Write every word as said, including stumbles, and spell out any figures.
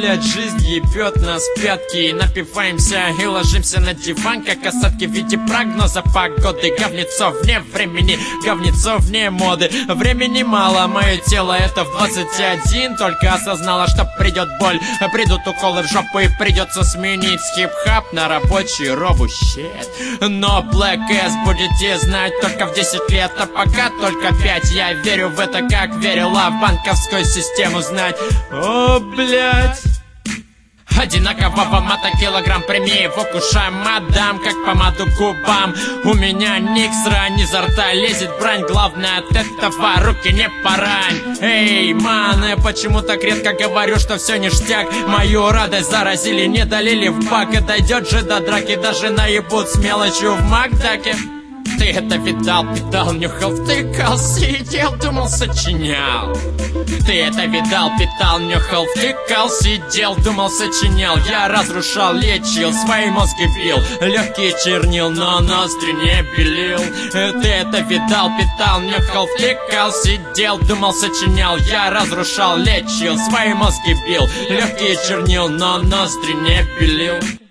блядь, жизнь ебет нас в пятки. Напиваемся и ложимся на диван, как осадки в виде прогноза погоды. Говнецо вне времени, говнецо вне моды. Времени мало, мое тело это в двадцать один. Только осознала, что придет боль, придут уколы в жопу и придется сменить хип-хап на рабочий робу щит. Но Black S будете знать только в десять лет, а пока только пять. Я верю в это, как верила в банковскую систему знать. О, блядь. Одинакового мата килограмм, прими его, кушай, мадам, как помаду губам. У меня ник срань, изо рта лезет брань, главное от этого руки не порань. Эй, ман, я почему так редко говорю, что все ништяк? Мою радость заразили, не долили в бак. И дойдет же до драки, даже наебут с мелочью в Макдаке. Ты это видал, питал, нюхал, втыкал, сидел, думал, сочинял. Ты это видал, питал, нюхал, втыкал, сидел, думал, сочинял. Я разрушал, лечил, свои мозги бил, легкие чернил, но ноздри не белил. Ты это видал, питал, нюхал, втыкал, сидел, думал, сочинял. Я разрушал, лечил, свои мозги бил, легкие чернил, но ноздри не белил.